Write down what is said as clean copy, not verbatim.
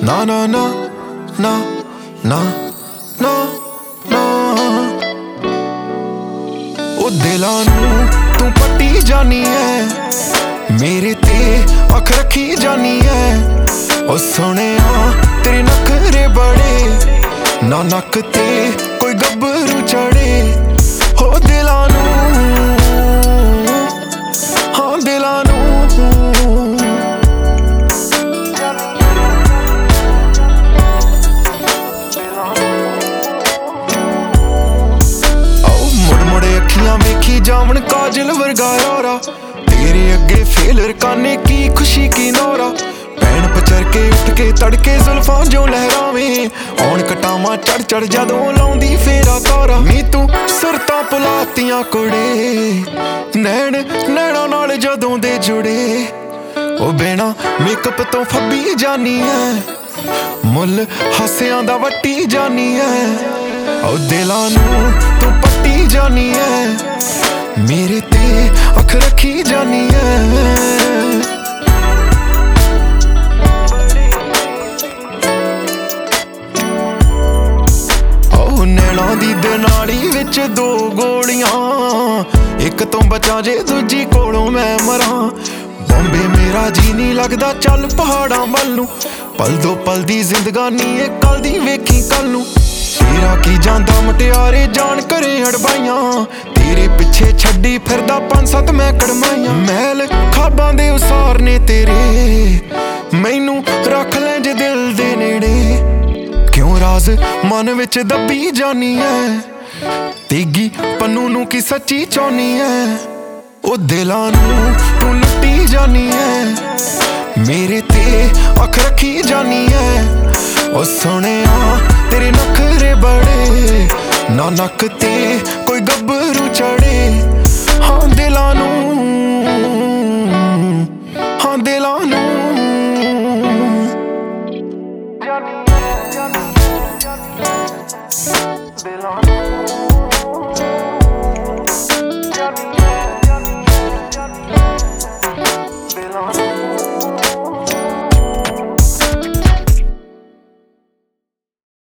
ਨਾ ਨਾ ਨਾ ਨਾ ਨਾ ਨਾ ਨਾ ਉਹ ਦਿਲਾਂ ਨੂੰ ਤੂੰ ਪੱਟੀ ਜਾਨੀ ਐ, ਮੇਰੇ ਤੇ ਅੱਖ ਰੱਖੀ ਜਾਨੀ ਐ। ਉਹ ਸੋਹਣਿਆ ਤੇਰੇ ਨਖਰੇ ਬੜੇ, ਨਾ ਨੱਕ ਤੇ ਕੋਈ ਗੱਭਰੂ ਚੜੇ। ਹੋ ਦਿਲਾਂ ਨੂੰ, ਹਾਂ ਦਿਲਾਂ ਨੂੰ ਅੱਖੀਆਂ ਵੇਖੀ ਜਾਵਣ ਕਾਜਲ ਵਰਗਾ ਯਾਰਾ, ਤੇਰੇ ਅੱਗੇ ਫੇਲ ਰਕਾਨੇ ਕੀ ਖੁਸ਼ੀ ਕੀ ਨੌਰਾ। ਭੈਣ ਪਚਰ ਕੇ ਉੱਠ ਕੇ ਤੜਕੇ ਜ਼ੁਲਫਾਂ ਜੋ ਲਹਿਰਾਵੇਂ, ਆਉਣ ਕਟਾਵਾਂ ਚੜ ਚੜ ਜਦੋਂ ਲਾਉਂਦੀ ਫੇਰਾ ਤਾਰਾ। ਨੀ ਤੂੰ ਸੁਰਤਾਂ ਪੁਲਾਤੀਆਂ ਕੁੜੇ, ਨੈਣ ਨੈਣਾ ਨਾਲ ਜਦੋਂ ਦੇ ਜੁੜੇ। ਉਹ ਬਿਨਾ ਮੇਕਅਪ ਤੋਂ ਫੱਬੀ ਜਾਨੀ ਐ, ਮੁੱਲ ਹਾਸਿਆਂ ਦਾ ਵੱਟੀ ਜਾਨੀ ਐ। ਉਹ ਦਿਲਾਂ ਨੂੰ ਤੂੰ ਪੱਟੀ ਜਾਨੀ ਐ, ਮੇਰੇ ਤੇ ਅੱਖ ਰੱਖੀ ਜਾਨੀ ਐ। ਉਹ ਨੈਣਾ ਦੀ ਦਨਾਲੀ ਵਿੱਚ ਦੋ ਗੋਲੀਆਂ, ਇੱਕ ਤੋਂ ਬਚਾਂ ਜੇ ਦੂਜੀ ਕੋਲੋਂ ਮੈਂ ਮਰਾਂ। ਬੰਬੇ ਮੇਰਾ ਜੀ ਨਹੀਂ ਲੱਗਦਾ ਚੱਲ ਪਹਾੜਾਂ ਵੱਲ ਨੂੰ, ਪਲ ਦੋ ਪਲ ਦੀ ਜ਼ਿੰਦਗਾਨੀ ਏ ਕੱਲ ਦੀ ਵੇਖੀ ਕੱਲ ਨੂੰ। ਤੇਰਾ ਕੀ ਜਾਂਦਾ ਮੁਟਿਆਰੇ ਜਾਣ ਕਰੇ ਅੜਬਾਈਆਂ, ਤੇਰੇ ਪਿੱਛੇ ਛੱਡੀ ਫਿਰਦਾ 5-7 ਮੈਂ ਕੜਮਾਈਆਂ। ਮਹਿਲ ਖਾਬਾਂ ਦੇ ਉਸਾਰ ਨੇ ਤੇਰੇ, ਮੈਨੂੰ ਰੱਖ ਲੈ ਜੇ ਦਿਲ ਦੇ ਨੇੜੇ। ਕਿਉਂ ਰਾਜ਼ ਮਨ ਵਿੱਚ ਦੱਬੀ ਜਾਨੀ ਐ, ਤੀਗੀ ਪੰਨੂ ਨੂੰ ਕੀ ਸੱਚੀ ਚਾਹੁੰਨੀ ਐ। ਉਹ ਦਿਲਾਂ ਨੂੰ ਤੂੰ ਲੁੱਟੀ ਜਾਨੀ ਐ, ਮੇਰੇ ਤੇ ਅੱਖ ਰੱਖੀ ਜਾਨੀ ਐ। ਉਹ ਸੋਹਣਿਆ ਤੇਰੇ ਨਖਰੇ ਬੜੇ, ਨਾ ਨੱਕ ਤੇ ਕੋਈ ਗੱਭਰੂ